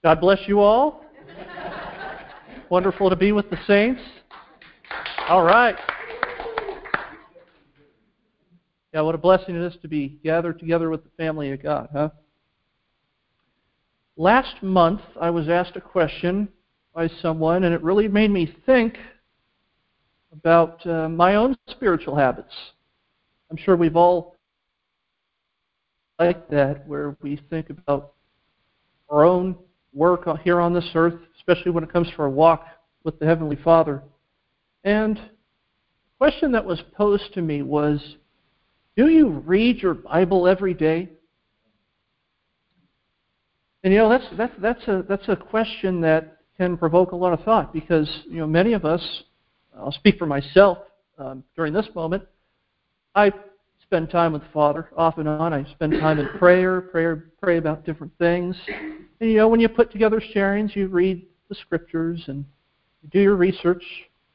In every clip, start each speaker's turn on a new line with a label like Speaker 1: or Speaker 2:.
Speaker 1: God bless you all. Wonderful to be with the saints. All right. Yeah, what a blessing it is to be gathered together with the family of God, huh? Last month, I was asked a question by someone, and it really made me think about my own spiritual habits. I'm sure we've all like that, where we think about our own work here on this earth, especially when it comes to our walk with the Heavenly Father. And the question that was posed to me was, do you read your Bible every day? And you know, that's a question that can provoke a lot of thought, because many of us, I'll speak for myself during this moment, I spend time with the Father off and on. I spend time in pray about different things. And when you put together sharings, you read the Scriptures and you do your research.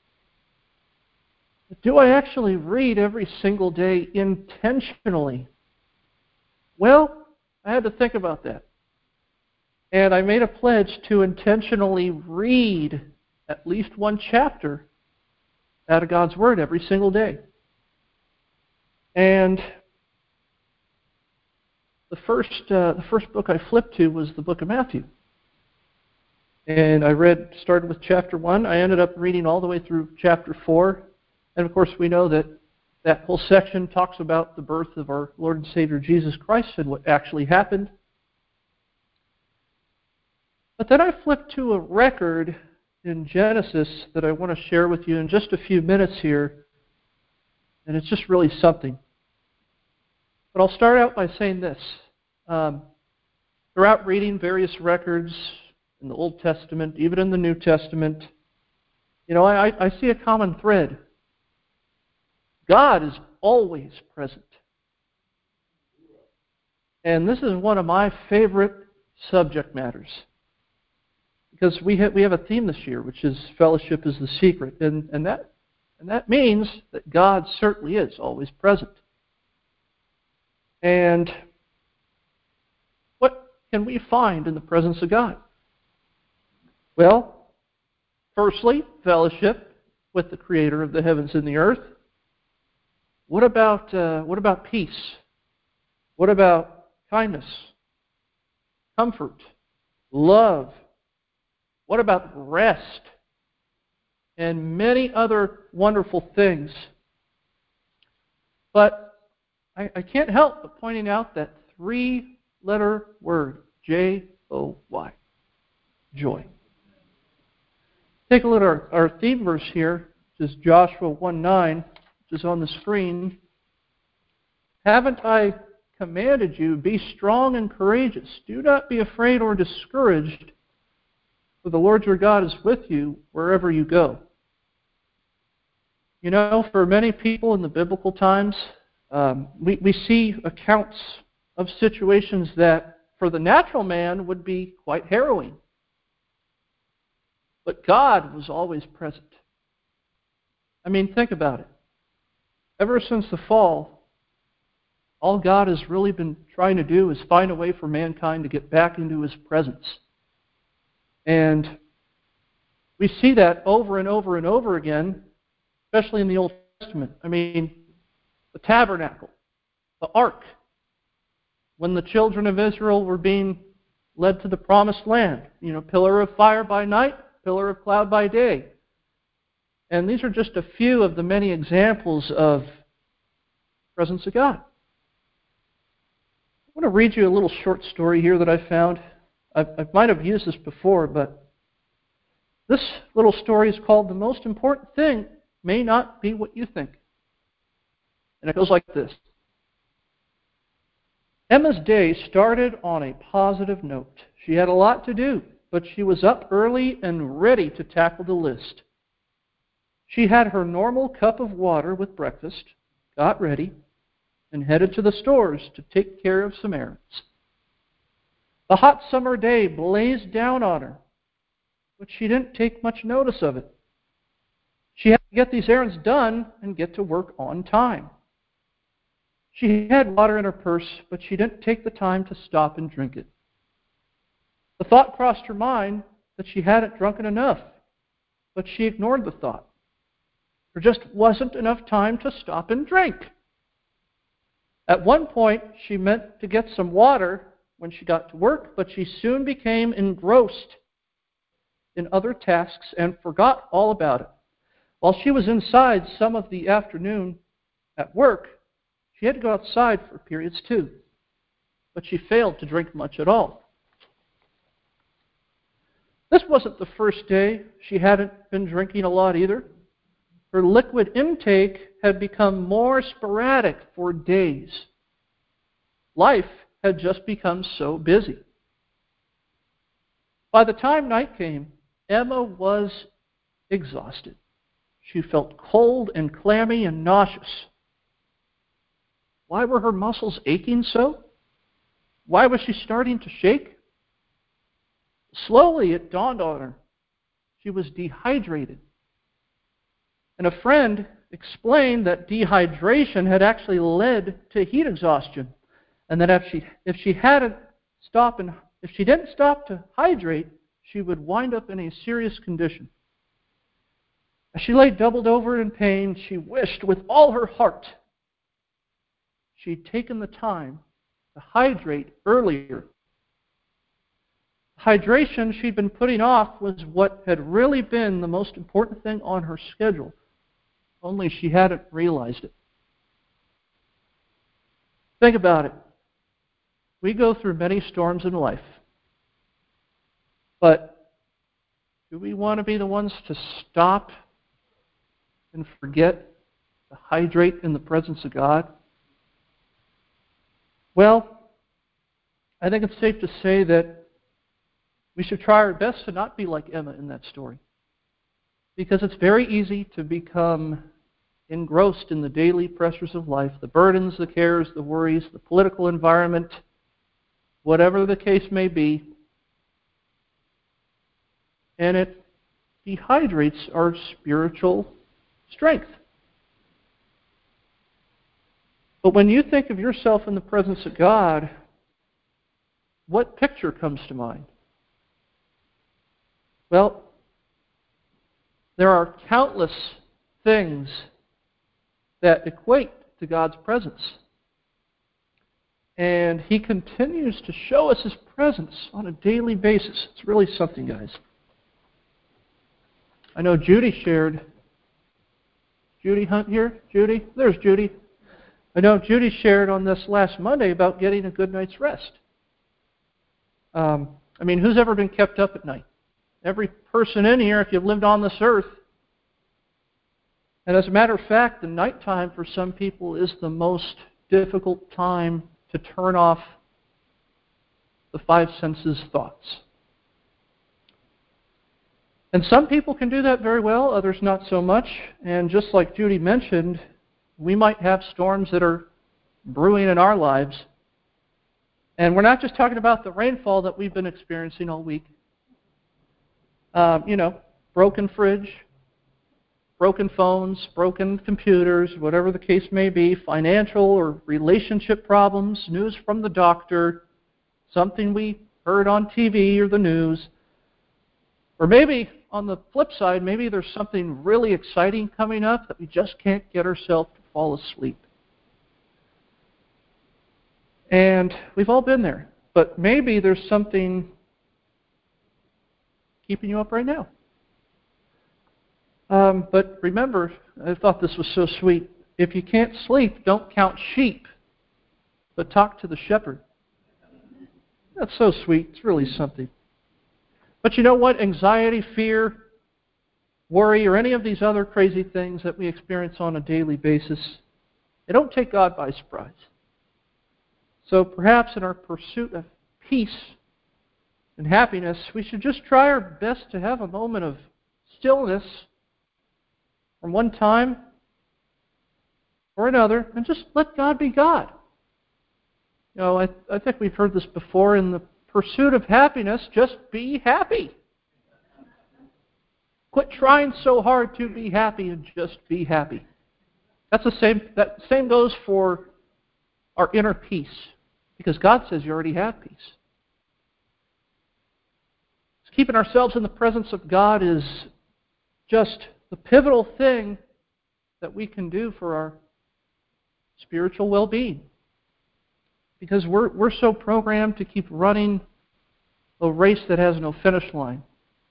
Speaker 1: But do I actually read every single day intentionally? Well, I had to think about that. And I made a pledge to intentionally read at least one chapter out of God's Word every single day. And the first book I flipped to was the book of Matthew. And I started with chapter 1. I ended up reading all the way through chapter 4. And of course, we know that that whole section talks about the birth of our Lord and Savior Jesus Christ and what actually happened. But then I flipped to a record in Genesis that I want to share with you in just a few minutes here. And it's just really something. But I'll start out by saying this. Throughout reading various records in the Old Testament, even in the New Testament, I see a common thread. God is always present. And this is one of my favorite subject matters. Because we have a theme this year, which is fellowship is the secret. And that means that God certainly is always present. And what can we find in the presence of God? Well, firstly, fellowship with the Creator of the heavens and the earth. What about peace? What about kindness, comfort, love? What about rest? And many other wonderful things. But I can't help but pointing out that three-letter word, J-O-Y, joy. Take a look at our theme verse here, which is Joshua 1:9, which is on the screen. Haven't I commanded you, be strong and courageous. Do not be afraid or discouraged, for the Lord your God is with you wherever you go. For many people in the biblical times, we see accounts of situations that for the natural man would be quite harrowing. But God was always present. I mean, think about it. Ever since the fall, all God has really been trying to do is find a way for mankind to get back into His presence. And we see that over and over and over again, especially in the Old Testament. I mean, the tabernacle, the ark, when the children of Israel were being led to the promised land. Pillar of fire by night, pillar of cloud by day. And these are just a few of the many examples of the presence of God. I want to read you a little short story here that I found. I might have used this before, but this little story is called The Most Important Thing May Not Be What You Think. And it goes like this. Emma's day started on a positive note. She had a lot to do, but she was up early and ready to tackle the list. She had her normal cup of water with breakfast, got ready, and headed to the stores to take care of some errands. The hot summer day blazed down on her, but she didn't take much notice of it. She had to get these errands done and get to work on time. She had water in her purse, but she didn't take the time to stop and drink it. The thought crossed her mind that she hadn't drunken enough, but she ignored the thought. There just wasn't enough time to stop and drink. At one point, she meant to get some water when she got to work, but she soon became engrossed in other tasks and forgot all about it. While she was inside some of the afternoon at work, she had to go outside for periods too, but she failed to drink much at all. This wasn't the first day she hadn't been drinking a lot either. Her liquid intake had become more sporadic for days. Life had just become so busy. By the time night came, Emma was exhausted. She felt cold and clammy and nauseous. Why were her muscles aching so? Why was she starting to shake? Slowly it dawned on her. She was dehydrated. And a friend explained that dehydration had actually led to heat exhaustion, and that if she didn't stop to hydrate, she would wind up in a serious condition. As she lay doubled over in pain, she wished with all her heart she'd taken the time to hydrate earlier. Hydration she'd been putting off was what had really been the most important thing on her schedule, only she hadn't realized it. Think about it. We go through many storms in life, but do we want to be the ones to stop and forget to hydrate in the presence of God? Well, I think it's safe to say that we should try our best to not be like Emma in that story, because it's very easy to become engrossed in the daily pressures of life, the burdens, the cares, the worries, the political environment, whatever the case may be, and it dehydrates our spiritual strength. But when you think of yourself in the presence of God, what picture comes to mind? Well, there are countless things that equate to God's presence. And He continues to show us His presence on a daily basis. It's really something, guys. I know Judy shared. Judy Hunt here? Judy? There's Judy. I know Judy shared on this last Monday about getting a good night's rest. Who's ever been kept up at night? Every person in here, if you've lived on this earth. And as a matter of fact, the nighttime for some people is the most difficult time to turn off the five senses thoughts. And some people can do that very well, others not so much. And just like Judy mentioned, we might have storms that are brewing in our lives. And we're not just talking about the rainfall that we've been experiencing all week. Broken fridge, broken phones, broken computers, whatever the case may be, financial or relationship problems, news from the doctor, something we heard on TV or the news. Or maybe, on the flip side, maybe there's something really exciting coming up that we just can't get ourselves to fall asleep. And we've all been there. But maybe there's something keeping you up right now. But remember, I thought this was so sweet. If you can't sleep, don't count sheep, but talk to the shepherd. That's so sweet. It's really something. But you know what? Anxiety, fear, worry, or any of these other crazy things that we experience on a daily basis, they don't take God by surprise. So perhaps in our pursuit of peace and happiness, we should just try our best to have a moment of stillness from one time or another, and just let God be God. I think we've heard this before. In the pursuit of happiness, just be happy. Quit trying so hard to be happy and just be happy. That same goes for our inner peace, because God says you already have peace. Keeping ourselves in the presence of God is just the pivotal thing that we can do for our spiritual well-being. Because we're so programmed to keep running a race that has no finish line.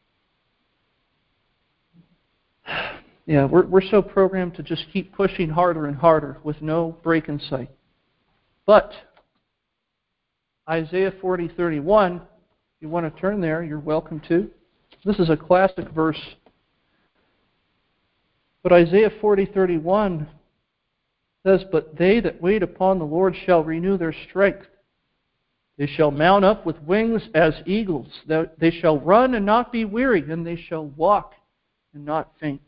Speaker 1: Yeah, we're so programmed to just keep pushing harder and harder with no break in sight. But Isaiah 40:31, if you want to turn there, you're welcome to. This is a classic verse. But Isaiah 40:31 says, "But they that wait upon the Lord shall renew their strength. They shall mount up with wings as eagles. They shall run and not be weary, and they shall walk and not faint."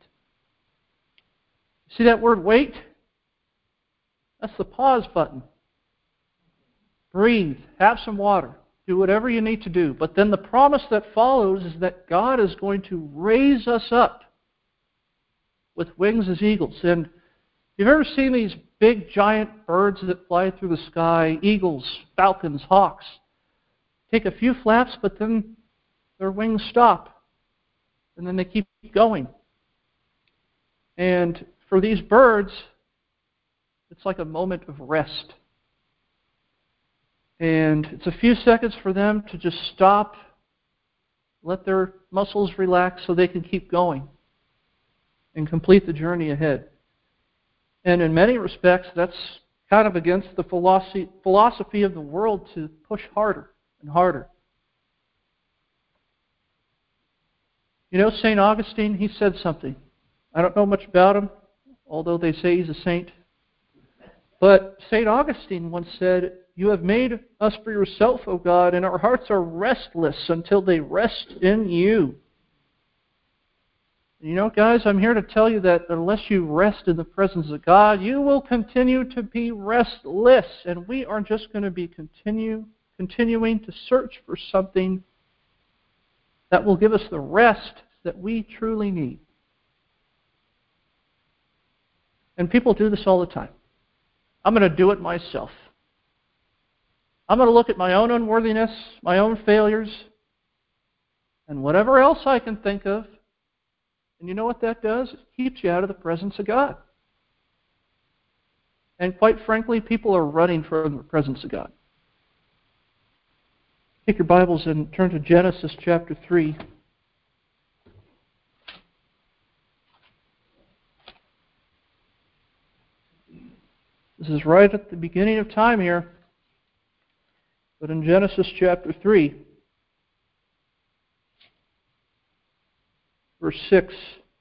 Speaker 1: See that word wait? That's the pause button. Breathe, have some water, do whatever you need to do. But then the promise that follows is that God is going to raise us up with wings as eagles. And you've ever seen these big giant birds that fly through the sky, eagles, falcons, hawks, take a few flaps, but then their wings stop, and then they keep going. And for these birds, it's like a moment of rest. And it's a few seconds for them to just stop, let their muscles relax so they can keep going and complete the journey ahead. And in many respects, that's kind of against the philosophy of the world to push harder and harder. You know, St. Augustine, he said something. I don't know much about him, although they say he's a saint. But St. Augustine once said, "You have made us for yourself, O God, and our hearts are restless until they rest in you." You know, guys, I'm here to tell you that unless you rest in the presence of God, you will continue to be restless. And we are just going to be continuing to search for something that will give us the rest that we truly need. And people do this all the time. I'm going to do it myself. I'm going to look at my own unworthiness, my own failures, and whatever else I can think of. And you know what that does? It keeps you out of the presence of God. And quite frankly, people are running from the presence of God. Take your Bibles and turn to Genesis chapter 3. This is right at the beginning of time here. But in Genesis chapter 3, verse 6,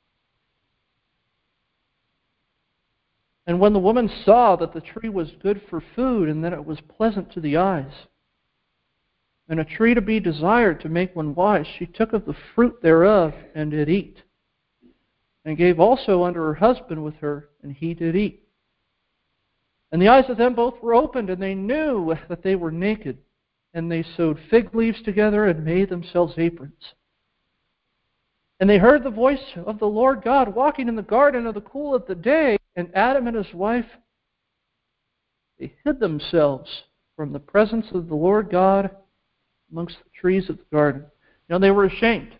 Speaker 1: "And when the woman saw that the tree was good for food, and that it was pleasant to the eyes, and a tree to be desired to make one wise, she took of the fruit thereof, and did eat, and gave also unto her husband with her, and he did eat. And the eyes of them both were opened, and they knew that they were naked. And they sewed fig leaves together and made themselves aprons. And they heard the voice of the Lord God walking in the garden of the cool of the day. And Adam and his wife, they hid themselves from the presence of the Lord God amongst the trees of the garden." You know, they were ashamed.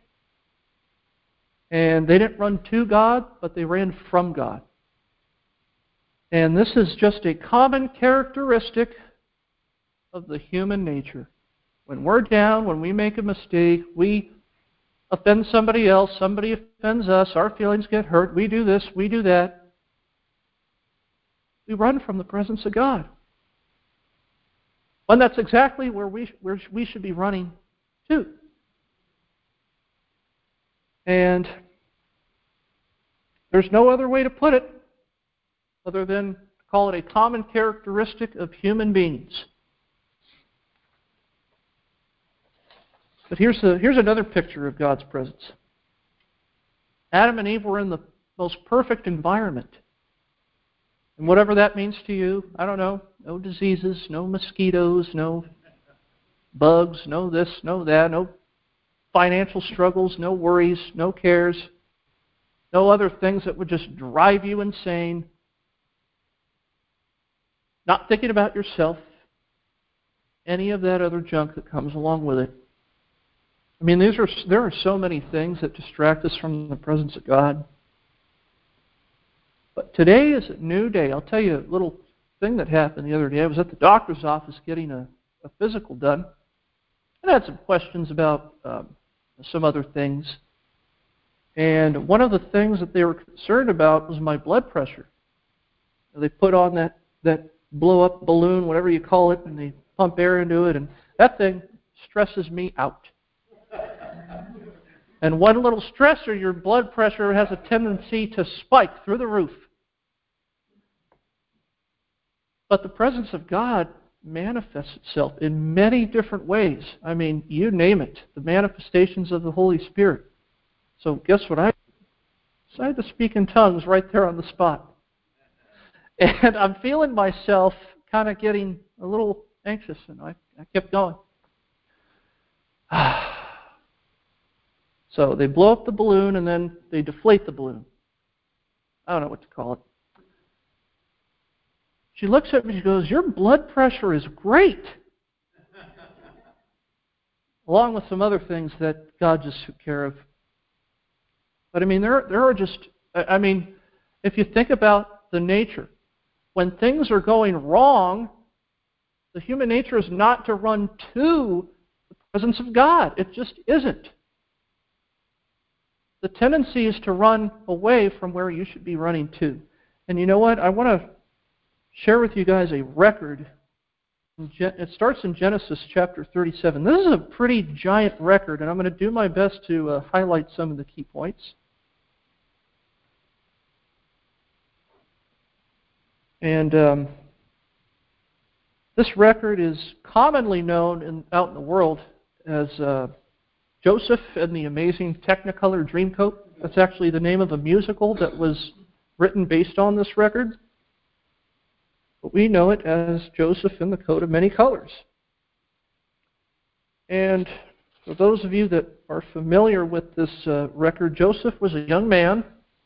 Speaker 1: And they didn't run to God, but they ran from God. And this is just a common characteristic of the human nature. When we're down, when we make a mistake, we offend somebody else, somebody offends us, our feelings get hurt, we do this, we do that. We run from the presence of God. And that's exactly where we should be running to. And there's no other way to put it other than to call it a common characteristic of human beings. But here's another picture of God's presence. Adam and Eve were in the most perfect environment. And whatever that means to you, I don't know, no diseases, no mosquitoes, no bugs, no this, no that, no financial struggles, no worries, no cares, no other things that would just drive you insane. Not thinking about yourself, any of that other junk that comes along with it. I mean, there are so many things that distract us from the presence of God. But today is a new day. I'll tell you a little thing that happened the other day. I was at the doctor's office getting a physical done. And I had some questions about some other things. And one of the things that they were concerned about was my blood pressure. They put on that blow-up balloon, whatever you call it, and they pump air into it, and that thing stresses me out. And one little stressor, your blood pressure has a tendency to spike through the roof. But the presence of God manifests itself in many different ways. I mean, you name it, the manifestations of the Holy Spirit. So guess what I decided to speak in tongues right there on the spot. And I'm feeling myself kind of getting a little anxious, and I kept going. So they blow up the balloon, and then they deflate the balloon. I don't know what to call it. She looks at me and she goes, "Your blood pressure is great." Along with some other things that God just took care of. But I mean, there are just, I mean, if you think about the nature, when things are going wrong, the human nature is not to run to the presence of God. It just isn't. The tendency is to run away from where you should be running to. And you know what? I want to share with you guys a record. It starts in Genesis chapter 37. This is a pretty giant record, and I'm going to do my best to highlight some of the key points. And this record is commonly known out in the world as Joseph and the Amazing Technicolor Dreamcoat. That's actually the name of a musical that was written based on this record. But we know it as Joseph and the Coat of Many Colors. And for those of you that are familiar with this record, Joseph was a young man.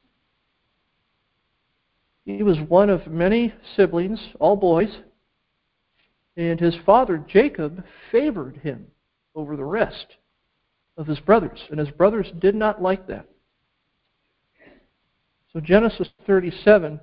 Speaker 1: He was one of many siblings, all boys. And his father, Jacob, favored him over the rest of his brothers. And his brothers did not like that. So Genesis 37,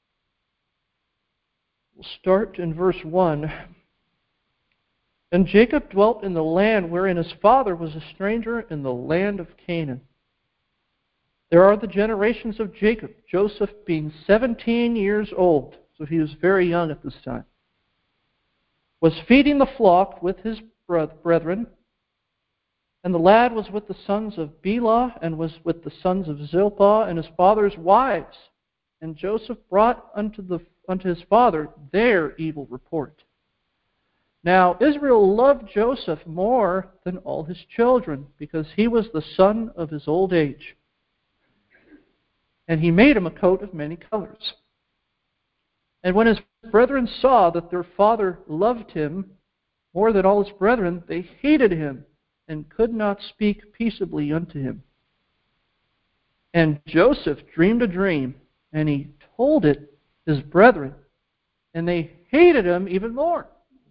Speaker 1: we'll start in verse 1. And Jacob dwelt in the land wherein his father was a stranger, in the land of Canaan. There are the generations of Jacob, Joseph being 17 years old, so he was very young at this time, was feeding the flock with his brethren, and the lad was with the sons of Bela, and was with the sons of Zilpah, and his father's wives. And Joseph brought unto his father their evil report. Now Israel loved Joseph more than all his children, because he was the son of his old age. And he made him a coat of many colors. And when his brethren saw that their father loved him more than all his brethren, they hated him, and could not speak peaceably unto him. And Joseph dreamed a dream, and he told it his brethren, and they hated him even more.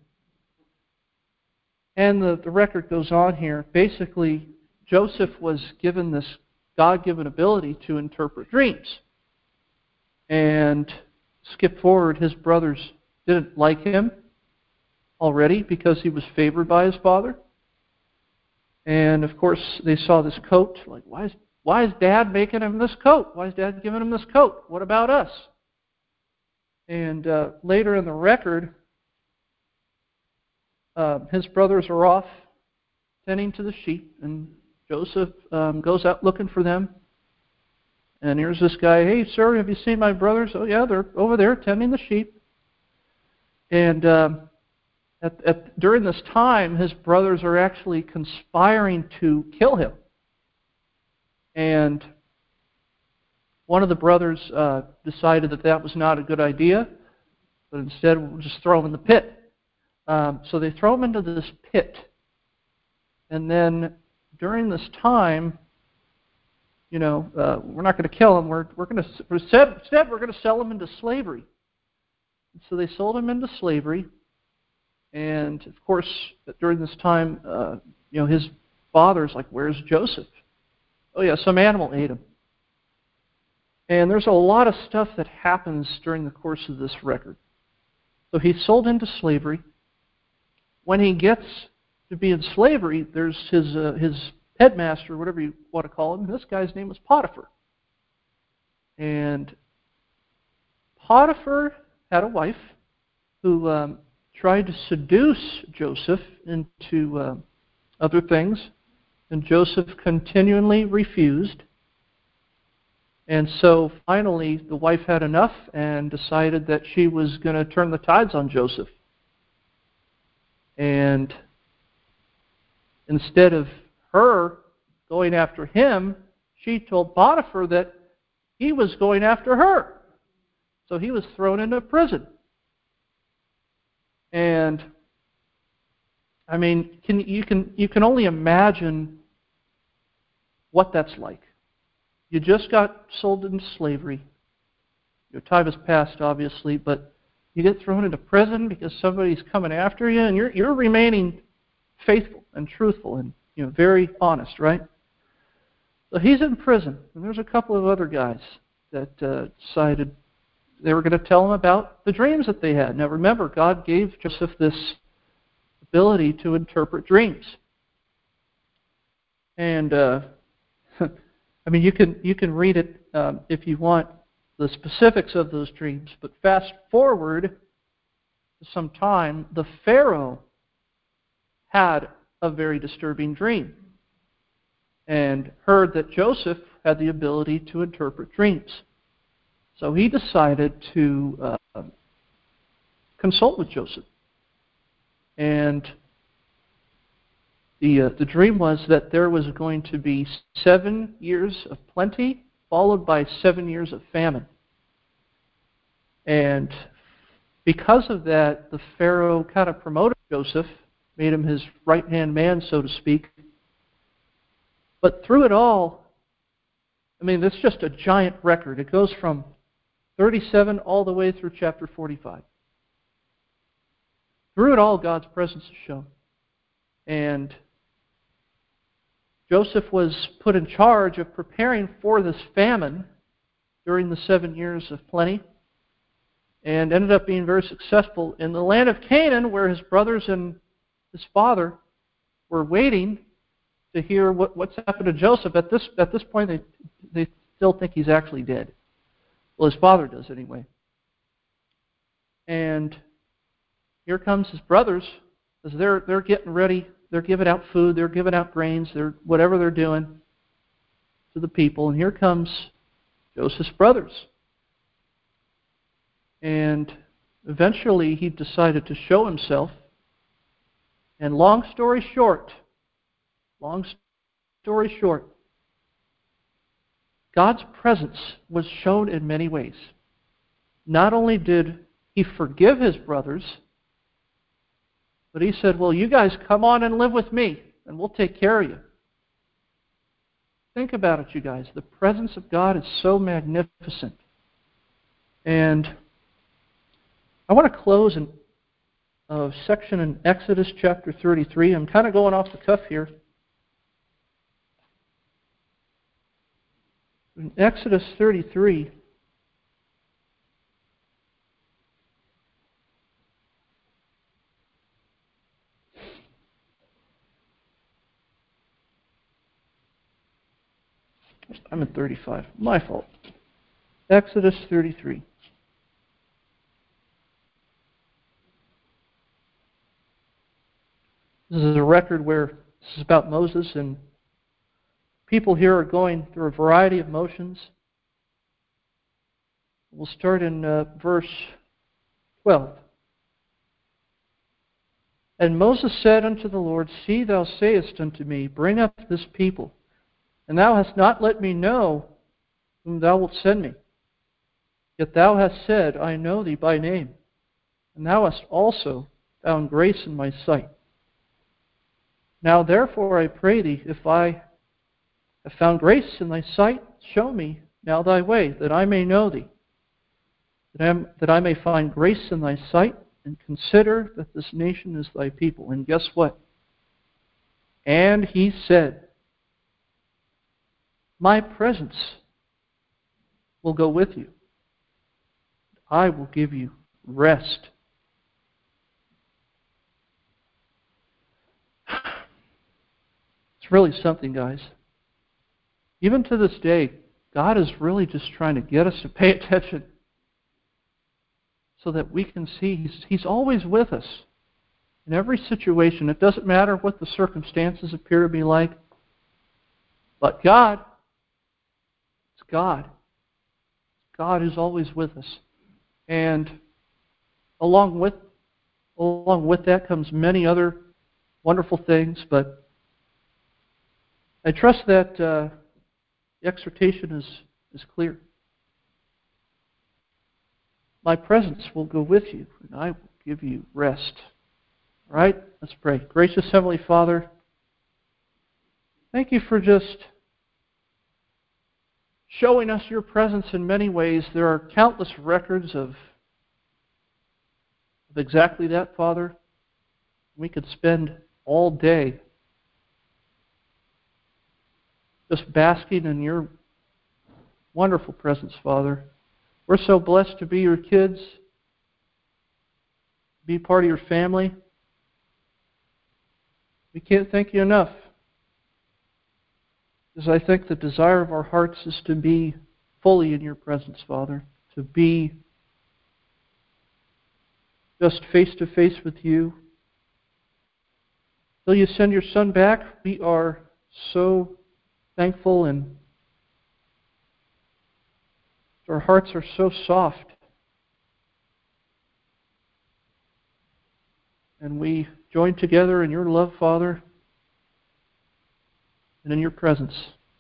Speaker 1: And the record goes on here. Basically, Joseph was given this God-given ability to interpret dreams. And skip forward, his brothers didn't like him already because he was favored by his father. And of course, they saw this coat, like, why is Dad making him this coat? Why is Dad giving him this coat? What about us? And later in the record, his brothers are off tending to the sheep, and Joseph goes out looking for them. And here's this guy, "Hey, sir, have you seen my brothers?" "Oh, yeah, they're over there tending the sheep." And during this time, his brothers are actually conspiring to kill him. And one of the brothers decided that was not a good idea, but instead we'll just throw him in the pit. So they throw him into this pit. And then during this time, we're not going to kill him. Instead we're going to sell him into slavery. And so they sold him into slavery. And of course, during this time, his father's like, where's Joseph? Oh yeah, some animal ate him. And there's a lot of stuff that happens during the course of this record. So he's sold into slavery. When he gets to be in slavery, there's his headmaster, whatever you want to call him. This guy's name was Potiphar. And Potiphar had a wife who tried to seduce Joseph into other things, and Joseph continually refused. And so finally the wife had enough and decided that she was going to turn the tides on Joseph. And instead of her going after him, she told Potiphar that he was going after her. So he was thrown into prison. And I mean, you can only imagine what that's like. You just got sold into slavery. Your time has passed, obviously, but you get thrown into prison because somebody's coming after you, and you're remaining faithful and truthful and very honest, right? So he's in prison, and there's a couple of other guys that decided they were going to tell him about the dreams that they had. Now remember, God gave Joseph this ability to interpret dreams. And I mean, you can read it if you want the specifics of those dreams, but fast forward some time, the Pharaoh had a very disturbing dream and heard that Joseph had the ability to interpret dreams. So he decided to consult with Joseph. And the dream was that there was going to be 7 years of plenty, followed by 7 years of famine. And because of that, the Pharaoh kind of promoted Joseph, made him his right-hand man, so to speak. But through it all, I mean, it's just a giant record. It goes from 37 all the way through chapter 45. Through it all, God's presence is shown. And Joseph was put in charge of preparing for this famine during the 7 years of plenty, and ended up being very successful in the land of Canaan, where his brothers and his father were waiting to hear what's happened to Joseph. At this point, they still think he's actually dead. Well, his father does anyway. And here comes his brothers as they're getting ready. They're giving out food. They're giving out grains. They're whatever they're doing to the people. And here comes Joseph's brothers. And eventually he decided to show himself. And long story short, God's presence was shown in many ways. Not only did he forgive his brothers, but he said, well, you guys come on and live with me, and we'll take care of you. Think about it, you guys. The presence of God is so magnificent. And I want to close in a section in Exodus chapter 33. I'm kind of going off the cuff here. In Exodus 33, I'm at 35. My fault. Exodus 33. This is a record where this is about Moses, and people here are going through a variety of motions. We'll start in verse 12. And Moses said unto the Lord, See, thou sayest unto me, Bring up this people, and thou hast not let me know whom thou wilt send me. Yet thou hast said, I know thee by name, and thou hast also found grace in my sight. Now therefore I pray thee, if I have found grace in thy sight, show me now thy way, that I may know thee, that I may find grace in thy sight, and consider that this nation is thy people. And guess what? And He said, my presence will go with you. I will give you rest. It's really something, guys. Even to this day, God is really just trying to get us to pay attention so that we can see He's always with us in every situation. It doesn't matter what the circumstances appear to be like. But God, it's God. God is always with us. And along with that comes many other wonderful things, but I trust that the exhortation is clear. My presence will go with you, and I will give you rest. All right? Let's pray. Gracious Heavenly Father, thank you for just showing us your presence in many ways. There are countless records of exactly that, Father. We could spend all day just basking in your wonderful presence, Father. We're so blessed to be your kids, be part of your family. We can't thank you enough. Because I think the desire of our hearts is to be fully in your presence, Father. To be just face to face with you. Till you send your Son back, we are so thankful, and our hearts are so soft. And we join together in your love, Father, and in your presence.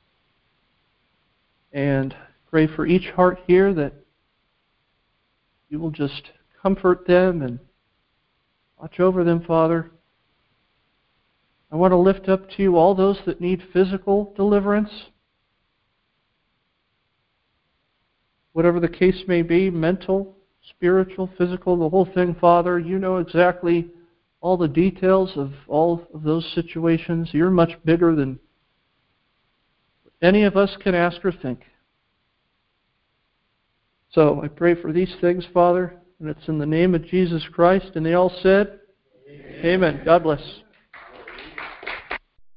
Speaker 1: And pray for each heart here that you will just comfort them and watch over them, Father. I want to lift up to you all those that need physical deliverance. Whatever the case may be, mental, spiritual, physical, the whole thing, Father. You know exactly all the details of all of those situations. You're much bigger than any of us can ask or think. So I pray for these things, Father, and it's in the name of Jesus Christ. And they all said, Amen. God bless.